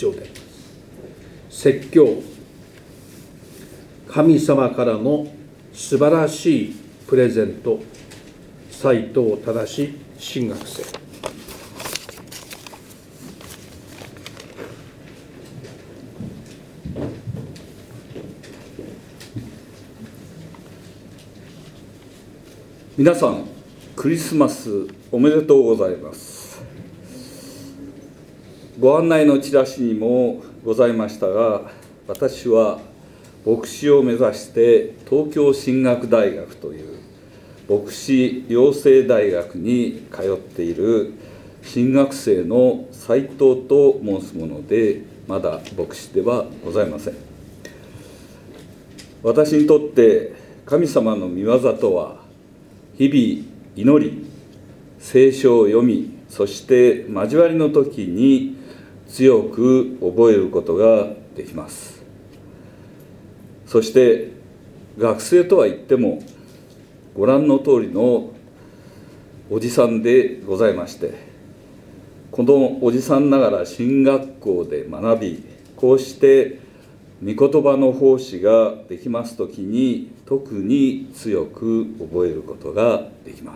丁で説教、神様からの素晴らしいプレゼント、斉藤正神学生。 皆さん、クリスマスおめでとうございます。ご案内のチラシにもございましたが、私は牧師を目指して東京進学大学という牧師養成大学に通っている神学生の斉藤と申すもので、まだ牧師ではございません。私にとって神様の御業とは、日々祈り、聖書を読み、そして交わりの時に強く覚えることができます。そして学生とは言ってもご覧の通りのおじさんでございまして、このおじさんながら神学校で学び、こうして御言葉の奉仕ができますときに特に強く覚えることができます。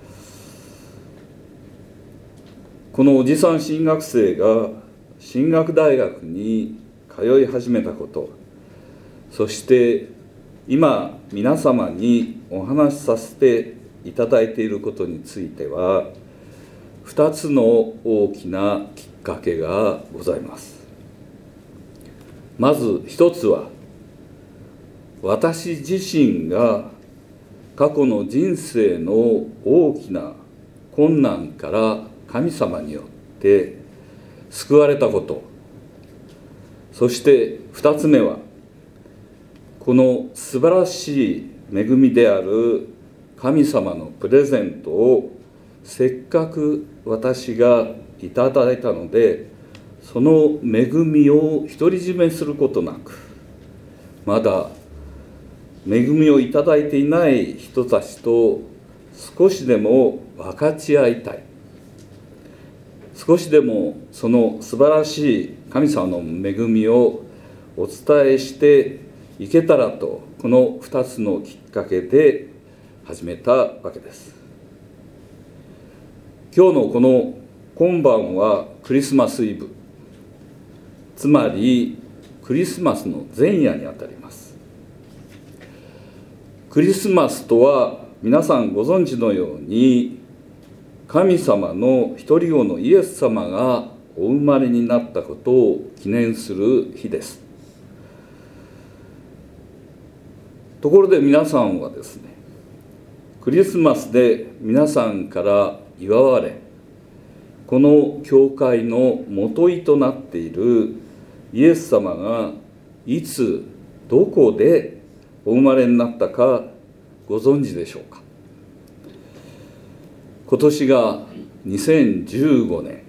このおじさん神学生が神学大学に通い始めたこと、そして今皆様にお話しさせていただいていることについては、2つの大きなきっかけがございます。まず一つは、私自身が過去の人生の大きな困難から神様によって救われたこと。そして二つ目は、この素晴らしい恵みである神様のプレゼントをせっかく私がいただいたので、その恵みを独り占めすることなく、まだ恵みをいただいていない人たちと少しでも分かち合いたい。少しでもその素晴らしい神様の恵みをお伝えしていけたらと、この2つのきっかけで始めたわけです。今日のこの今晩はクリスマスイブ、つまりクリスマスの前夜にあたります。クリスマスとは皆さんご存知のように、神様の一人子のイエス様がお生まれになったことを記念する日です。ところで皆さんはですね、クリスマスで皆さんから祝われ、この教会の元井となっているイエス様がいつどこでお生まれになったかご存知でしょうか。今年が2015年、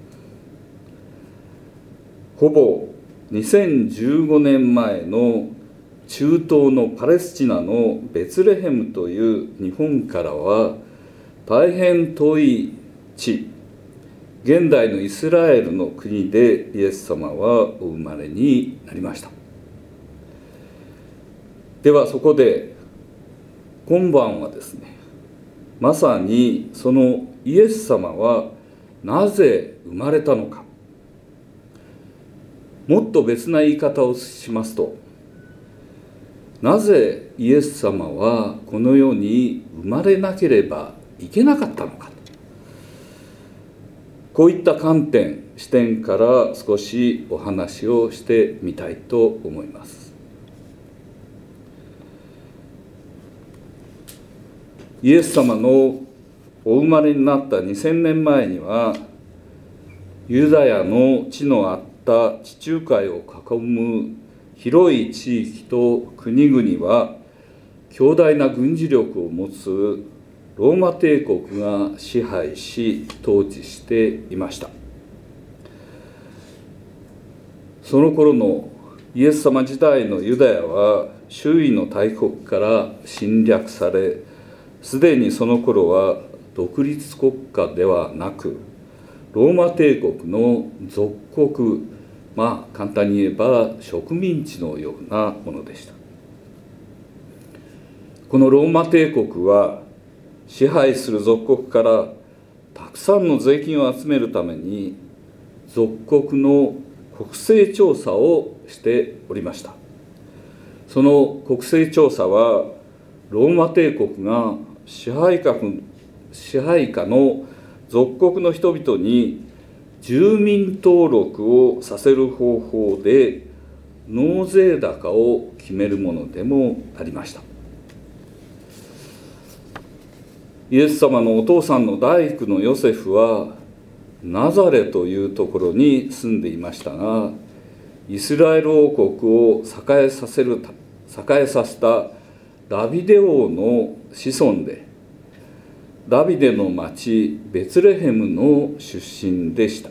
ほぼ2015年前の中東のパレスチナのベツレヘムという日本からは大変遠い地、現代のイスラエルの国でイエス様はお生まれになりました。ではそこで今晩はですね、まさにそのイエス様はなぜ生まれたのか、もっと別な言い方をしますと、なぜイエス様はこの世に生まれなければいけなかったのか、こういった観点、視点から少しお話をしてみたいと思います。イエス様のお生まれになった2000年前には、ユダヤの地のあった地中海を囲む広い地域と国々は、強大な軍事力を持つローマ帝国が支配し統治していました。その頃のイエス様時代のユダヤは周囲の大国から侵略され、すでにその頃は独立国家ではなく、ローマ帝国の属国簡単に言えば植民地のようなものでした。このローマ帝国は支配する属国からたくさんの税金を集めるために属国の国勢調査をしておりました。その国勢調査はローマ帝国が支配下の属国の人々に住民登録をさせる方法で納税高を決めるものでもありました。イエス様のお父さんの大工のヨセフはナザレというところに住んでいましたが、イスラエル王国を栄えさせたダビデ王の子孫で、ダビデの町ベツレヘムの出身でした。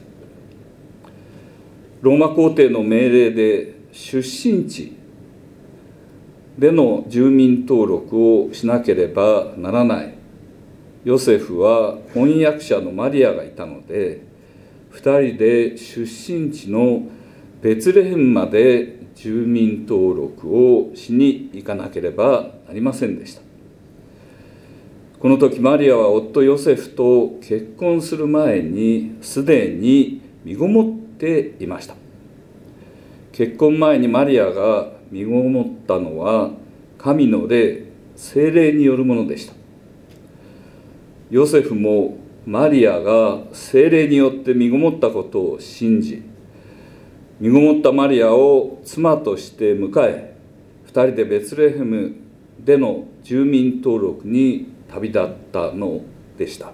ローマ皇帝の命令で出身地での住民登録をしなければならないヨセフは翻訳者のマリアがいたので、2人で出身地のベツレヘムまで住民登録をしに行かなければなりませんでした。この時マリアは夫ヨセフと結婚する前にすでに身ごもっていました。結婚前にマリアが身ごもったのは神の霊、聖霊によるものでした。ヨセフもマリアが聖霊によって身ごもったことを信じ、身ごもったマリアを妻として迎え、2人でベツレヘムでの住民登録に旅立ったのでした。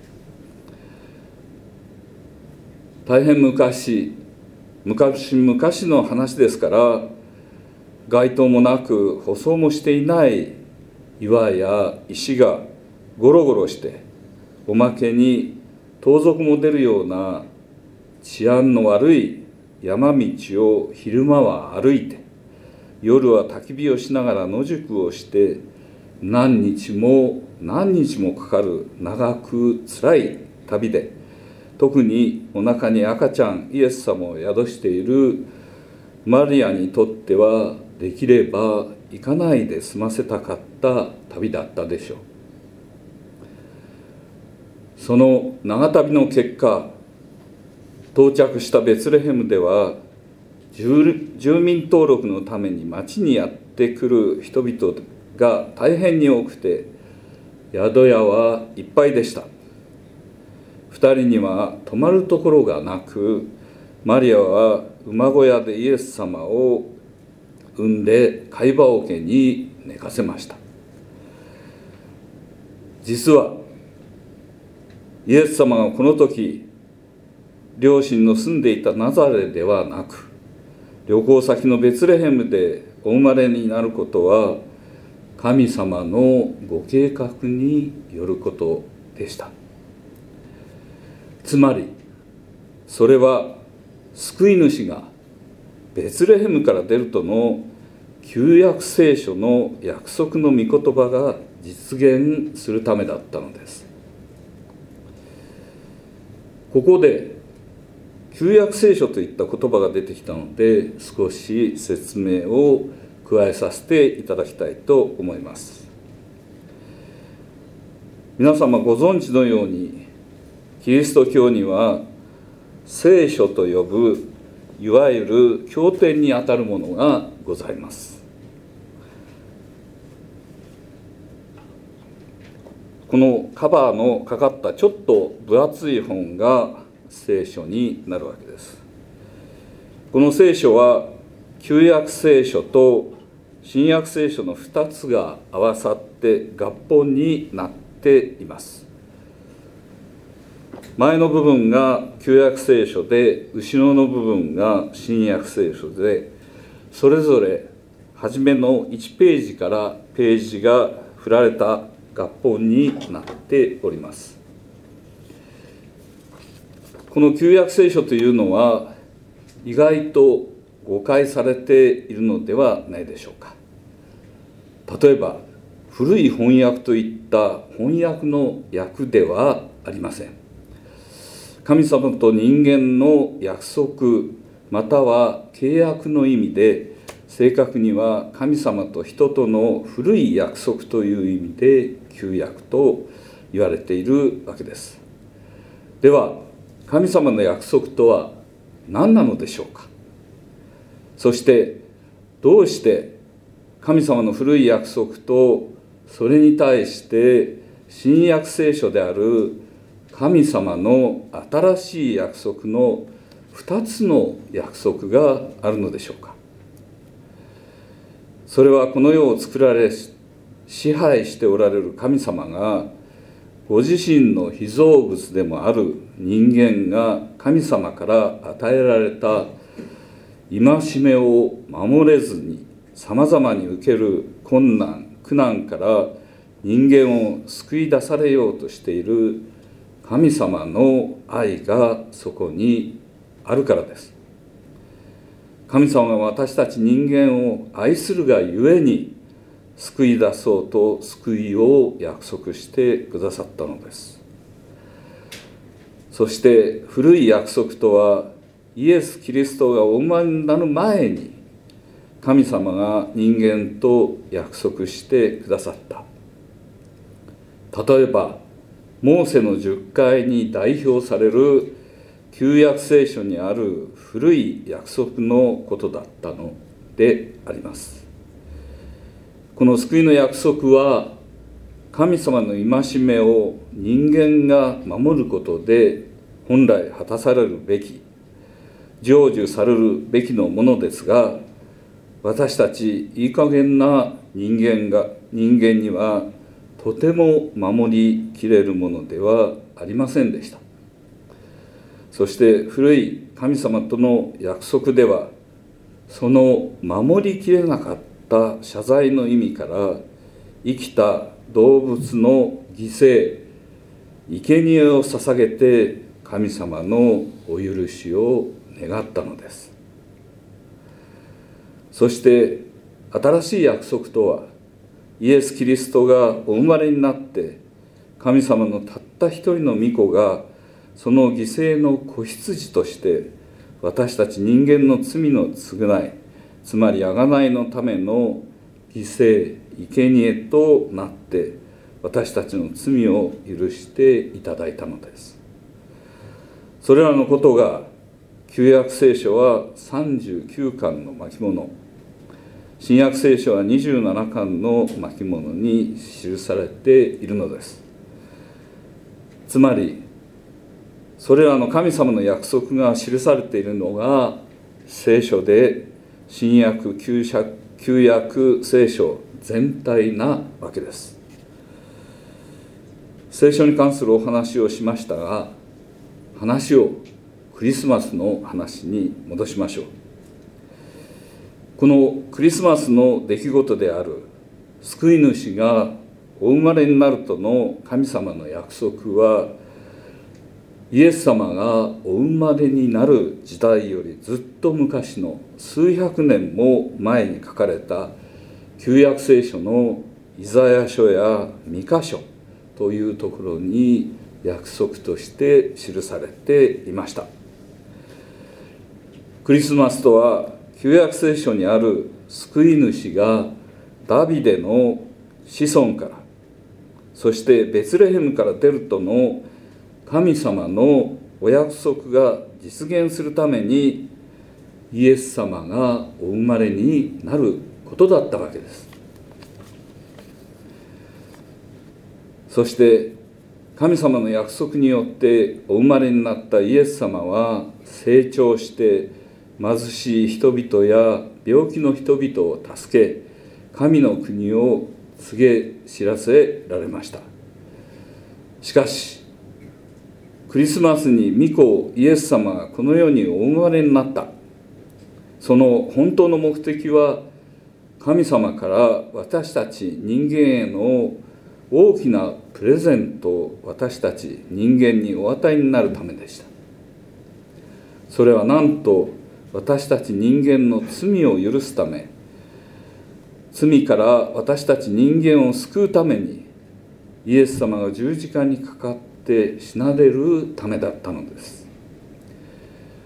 大変昔の話ですから、街灯もなく舗装もしていない岩や石がゴロゴロして、おまけに盗賊も出るような治安の悪い山道を昼間は歩いて、夜は焚き火をしながら野宿をして、何日もかかる長くつらい旅で、特にお腹に赤ちゃんイエス様を宿しているマリアにとっては、できれば行かないで済ませたかった旅だったでしょう。その長旅の結果、到着したベツレヘムでは住民登録のために町にやってくる人々が大変に多くて、宿屋はいっぱいでした。2人には泊まるところがなく、マリアは馬小屋でイエス様を産んで貝羽桶に寝かせました。実はイエス様がこの時両親の住んでいたナザレではなく、旅行先のベツレヘムでお生まれになることは神様のご計画によることでした。つまりそれは救い主がベツレヘムから出るとの旧約聖書の約束の御言葉が実現するためだったのです。ここで旧約聖書といった言葉が出てきたので、少し説明を加えさせていただきたいと思います。皆様ご存知のように、キリスト教には聖書と呼ぶいわゆる経典にあたるものがございます。このカバーのかかったちょっと分厚い本が聖書になるわけです。この聖書は旧約聖書と新約聖書の2つが合わさって合本になっています。前の部分が旧約聖書で、後ろの部分が新約聖書で、それぞれ初めの1ページからページが振られた合本になっております。この旧約聖書というのは意外と誤解されているのではないでしょうか。例えば古い翻訳といった翻訳の訳ではありません。神様と人間の約束、 または契約の意味で、正確には神様と人との古い約束という意味で旧約と言われているわけです。では、神様の約束とは何なのでしょうか。そしてどうして神様の古い約束とそれに対して新約聖書である神様の新しい約束の2つの約束があるのでしょうか。それはこの世を作られ支配しておられる神様がご自身の被造物でもある人間が神様から与えられた戒めを守れずにさまざまに受ける困難苦難から人間を救い出されようとしている神様の愛がそこにあるからです。神様は私たち人間を愛するがゆえに救い出そうと救いを約束してくださったのです。そして古い約束とはイエス・キリストがお生まれになる前に神様が人間と約束してくださった。例えばモーセの10回に代表される旧約聖書にある古い約束のことだったのであります。この救いの約束は神様の戒めを人間が守ることで本来果たされるべき、成就されるべきのものですが、私たちいい加減な人間にはとても守りきれるものではありませんでした。そして古い神様との約束では、その守りきれなかった謝罪の意味から、生きた動物の犠牲、生贄を捧げて神様のお許しを願ったのです。そして新しい約束とは、イエス・キリストがお生まれになって神様のたった一人の御子がその犠牲の子羊として私たち人間の罪の償い、つまり贖いのための犠牲、生贄となって私たちの罪を許していただいたのです。それらのことが旧約聖書は39巻の巻物、新約聖書は27巻の巻物に記されているのです。つまりそれらの神様の約束が記されているのが聖書で新約旧約聖書全体なわけです。聖書に関するお話をしましたが、話をクリスマスの話に戻しましょう。このクリスマスの出来事である救い主がお生まれになるとの神様の約束は、イエス様がお生まれになる時代よりずっと昔の数百年も前に書かれた旧約聖書のイザヤ書やミカ書というところに約束として記されていました。クリスマスとは旧約聖書にある救い主がダビデの子孫から、そしてベツレヘムから出るとの神様のお約束が実現するためにイエス様がお生まれになることだったわけです。そして神様の約束によってお生まれになったイエス様は成長して貧しい人々や病気の人々を助け、神の国を告げ知らせられました。しかしクリスマスに御子イエス様がこの世にお生まれになった。その本当の目的は、神様から私たち人間への大きなプレゼントを私たち人間にお与えになるためでした。それはなんと私たち人間の罪を許すため、罪から私たち人間を救うためにイエス様が十字架にかかって死なれるためだったのです。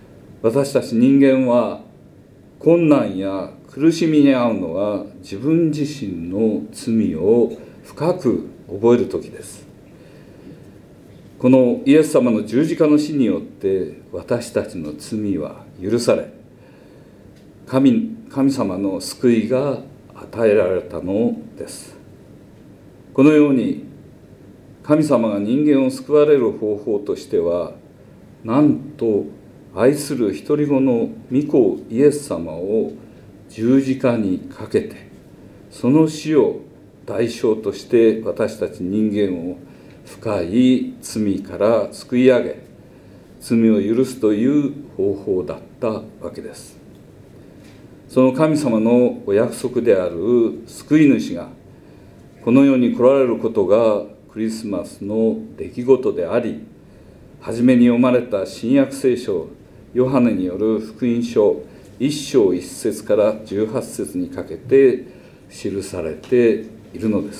私たち人間は困難や苦しみに遭うのは自分自身の罪を深く覚える時です。このイエス様の十字架の死によって私たちの罪は許され、神様の救いが与えられたのです。このように神様が人間を救われる方法としては、なんと愛する一人子の御子イエス様を十字架にかけて、その死を代償として私たち人間を深い罪から救い上げ、罪を許すという方法だったわけです。その神様のお約束である救い主がこの世に来られることがクリスマスの出来事であり、初めに読まれた新約聖書ヨハネによる福音書1章1節から18節にかけて記されているのです。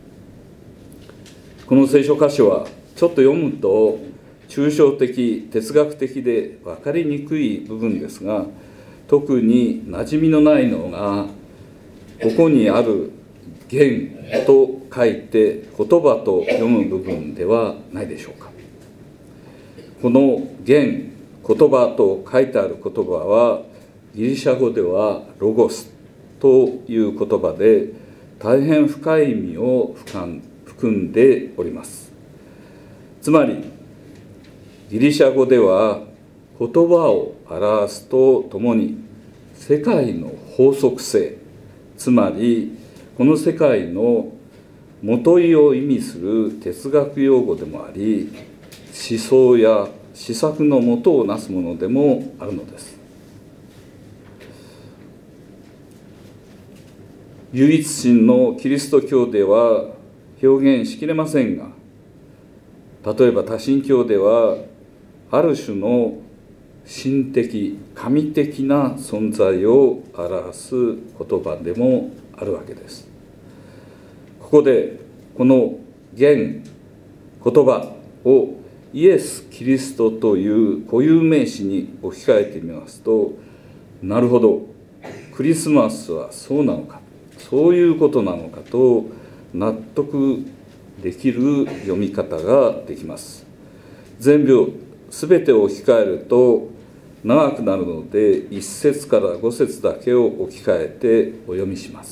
この聖書箇所はちょっと読むと抽象的、哲学的で分かりにくい部分ですが、特に馴染みのないのがここにある言と書いて言葉と読む部分ではないでしょうか。この言、言葉と書いてある言葉はギリシャ語ではロゴスという言葉で大変深い意味を含んでおります。つまりギリシャ語では言葉を表すとともに世界の法則性、つまりこの世界のもといを意味する哲学用語でもあり、思想や思索のもとをなすものでもあるのです。唯一神のキリスト教では表現しきれませんが、例えば多神教ではある種の神的、神的な存在を表す言葉でもあるわけです。ここでこの言、言葉をイエス・キリストという固有名詞に置き換えてみますと、なるほど、クリスマスはそうなのか、そういうことなのかと納得できる読み方ができます。全てを置き換えると長くなるので、1節から5節だけを置き換えてお読みします。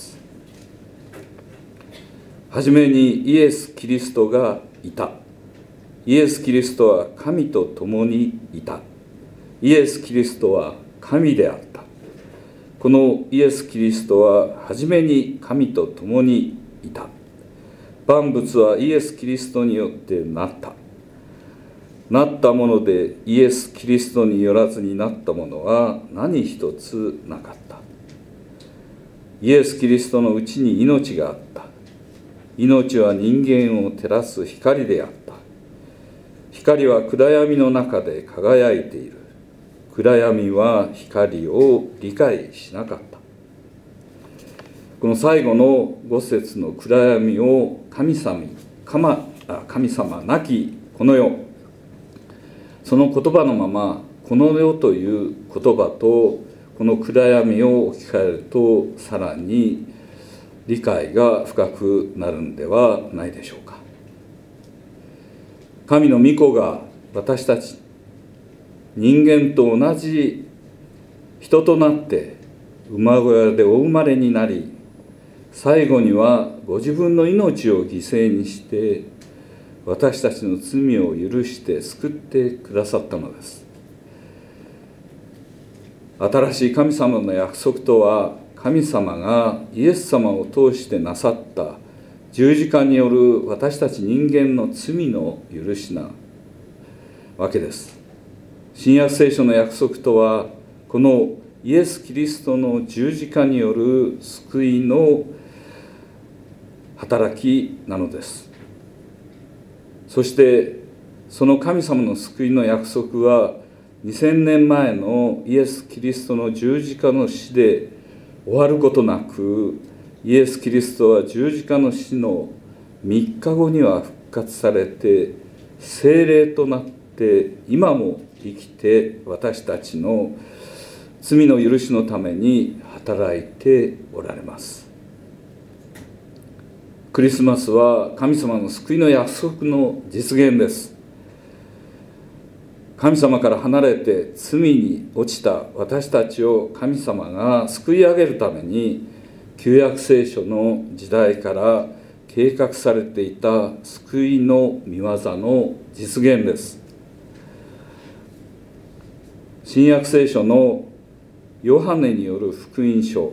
はじめにイエス・キリストがいた。イエス・キリストは神と共にいた。イエス・キリストは神であった。このイエス・キリストははじめに神と共にいた。万物はイエス・キリストによってなった。なったものでイエス・キリストによらずになったものは何一つなかった。イエス・キリストのうちに命があった。命は人間を照らす光であった。光は暗闇の中で輝いている。暗闇は光を理解しなかった。この最後の5節の暗闇を神様なきこの世、その言葉のままこの世という言葉とこの暗闇を置き換えると、さらに理解が深くなるんではないでしょうか。神の御子が私たち人間と同じ人となって馬小屋でお生まれになり、最後にはご自分の命を犠牲にして私たちの罪を許して救ってくださったのです。新しい神様の約束とは、神様がイエス様を通してなさった十字架による私たち人間の罪の許しなわけです。新約聖書の約束とは、このイエス・キリストの十字架による救いの働きなのです。そしてその神様の救いの約束は、2000年前のイエス・キリストの十字架の死で終わることなく、イエス・キリストは十字架の死の3日後には復活されて、聖霊となって今も生きて私たちの罪の許しのために働いておられます。クリスマスは神様の救いの約束の実現です。神様から離れて罪に落ちた私たちを神様が救い上げるために、旧約聖書の時代から計画されていた救いの御業の実現です。新約聖書のヨハネによる福音書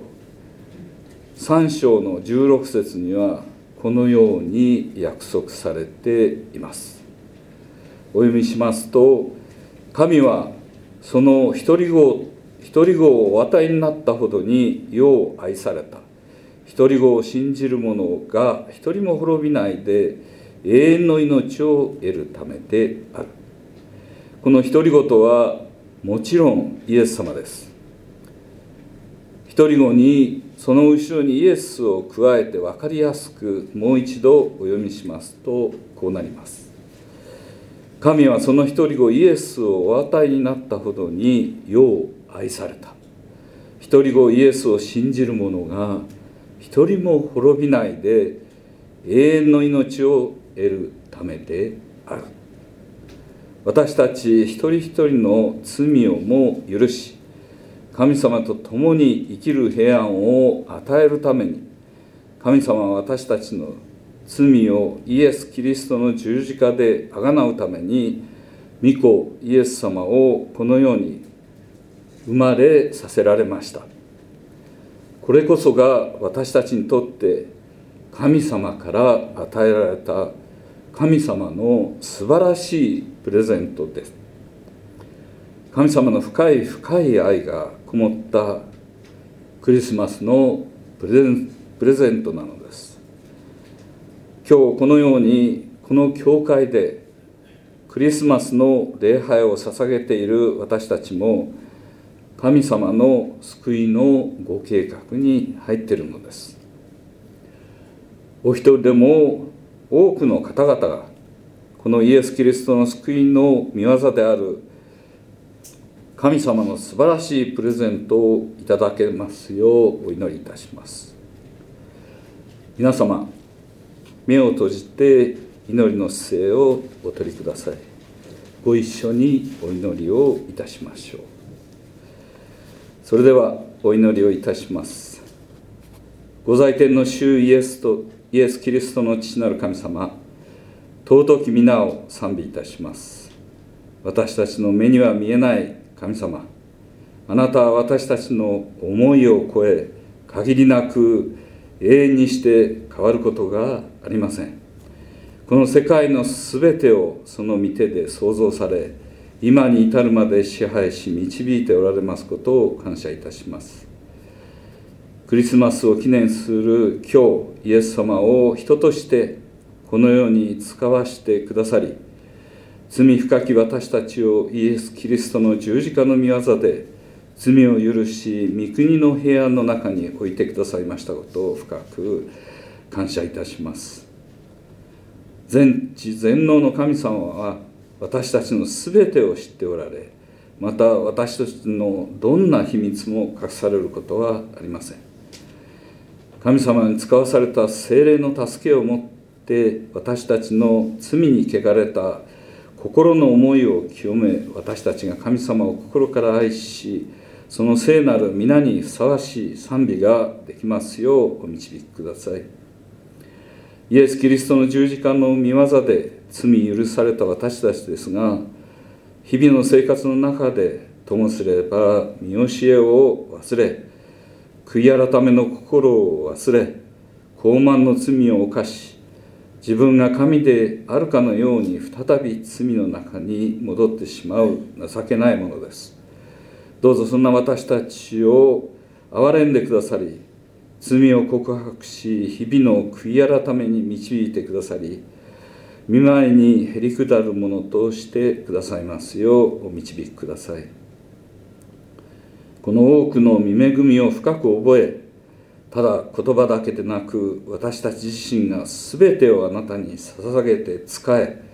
3章の16節にはこのように約束されています。お読みしますと、神はその一人子をお与えになったほどに世を愛された。一人子を信じる者が一人も滅びないで永遠の命を得るためである。この一人子とはもちろんイエス様です。一人子にその後ろにイエスを加えて分かりやすくもう一度お読みしますとこうなります。神はその一人子イエスをお与えになったほどに世を愛された。一人子イエスを信じる者が一人も滅びないで永遠の命を得るためである。私たち一人一人の罪をも許し、神様と共に生きる平安を与えるために、神様は私たちの罪をイエス・キリストの十字架であがなうために、御子イエス様をこの世に生まれさせられました。これこそが私たちにとって神様から与えられた神様の素晴らしいプレゼントです。神様の深い深い愛がこもったクリスマスのプレゼントなのです。今日このようにこの教会でクリスマスの礼拝を捧げている私たちも、神様の救いのご計画に入っているのです。お一人でも多くの方々がこのイエス・キリストの救いの御業である神様の素晴らしいプレゼントをいただけますようお祈りいたします。皆様、目を閉じて祈りの姿勢をお取りください。ご一緒にお祈りをいたしましょう。それではお祈りをいたします。ご在天の主イエスキリストの父なる神様、尊き皆を賛美いたします。私たちの目には見えない神様、あなたは私たちの思いを超え、限りなく永遠にして変わることがありません。この世界のすべてをその御手で創造され、今に至るまで支配し導いておられますことを感謝いたします。クリスマスを記念する今日、イエス様を人としてこの世に使わしてくださり、罪深き私たちをイエス・キリストの十字架の御業で罪を許し、御国の平安の中に置いてくださいましたことを深く感謝いたします。全知全能の神様は私たちのすべてを知っておられ、また私たちのどんな秘密も隠されることはありません。神様に使わされた聖霊の助けをもって私たちの罪に汚れた心の思いを清め、私たちが神様を心から愛し、その聖なる皆にふさわしい賛美ができますようお導きください。イエス・キリストの十字架の御業で罪許された私たちですが、日々の生活の中でともすれば見教えを忘れ、悔い改めの心を忘れ、傲慢の罪を犯し、自分が神であるかのように再び罪の中に戻ってしまう情けないものです。どうぞそんな私たちを憐れんでくださり、罪を告白し、日々の悔い改めに導いてくださり、御前にへり下るものとしてくださいますようお導きください。この多くの御恵みを深く覚え、ただ言葉だけでなく私たち自身が全てをあなたに捧げて仕え、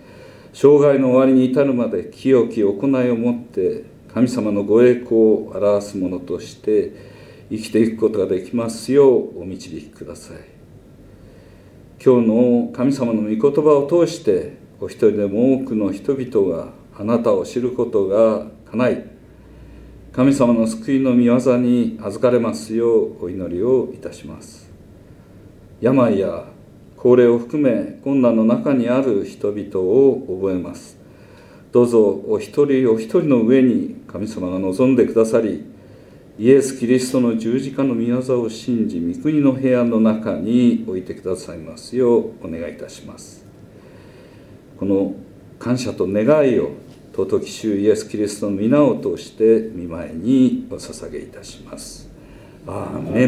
生涯の終わりに至るまで清き行いをもって神様のご栄光を表すものとして生きていくことができますようお導きください。今日の神様の御言葉を通してお一人でも多くの人々があなたを知ることが叶い、神様の救いの御業に預かれますようお祈りをいたします。病や高齢を含め困難の中にある人々を覚えます。どうぞお一人お一人の上に神様が望んでくださり、イエス・キリストの十字架の御業を信じ、御国の平安の中に置いてくださいますようお願いいたします。この感謝と願いを尊き主イエス・キリストの皆を通して御前にお捧げいたします。アーメン。